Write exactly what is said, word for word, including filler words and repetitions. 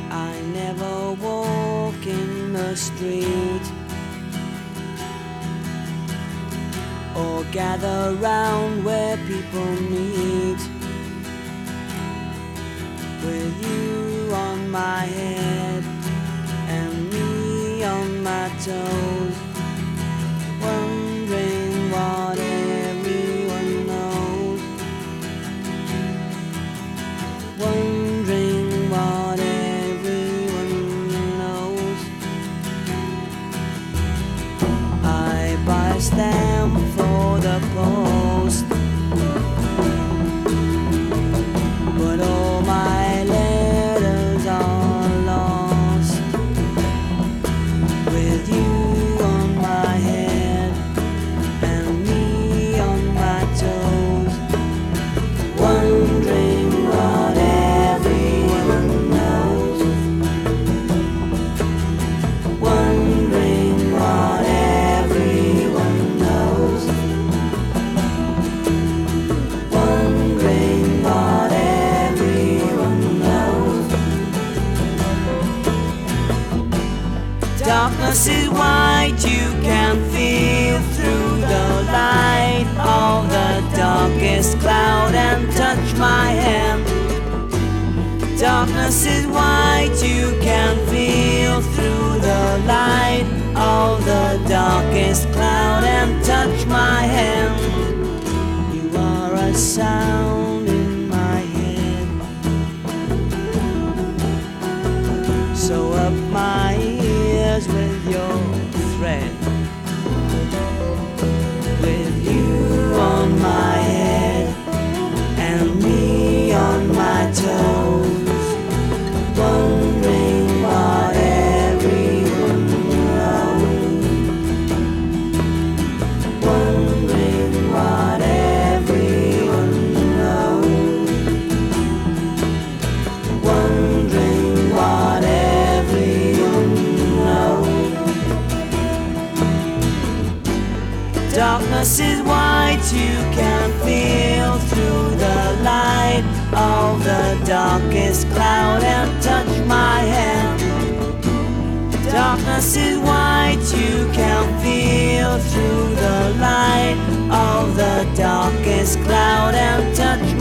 I never walk in the street or gather round where people meet. With you on my head and me on my toes, wondering what everyone knows, wondering what everyone knows. I buy a stamp for the post, but all my letters are lost. With you on my head and me on my toes, wondering what everyone knows, wondering what everyone knows, wondering what everyone knows. Darkness is white, you can feel through the light of the darkest cloud and touch my hand. Darkness is white, you can feel through the light of the darkest cloud and touch my hand. You are a sound in my head, sew up my ears with your thread. With you on my head and me on my toes, wondering what everyone knows, wondering what everyone knows, wondering what everyone knows. Darkness is white, you can feel through the light of the darkest cloud and touch my hand. Darkness is white, you can feel through the light of the darkest cloud and touch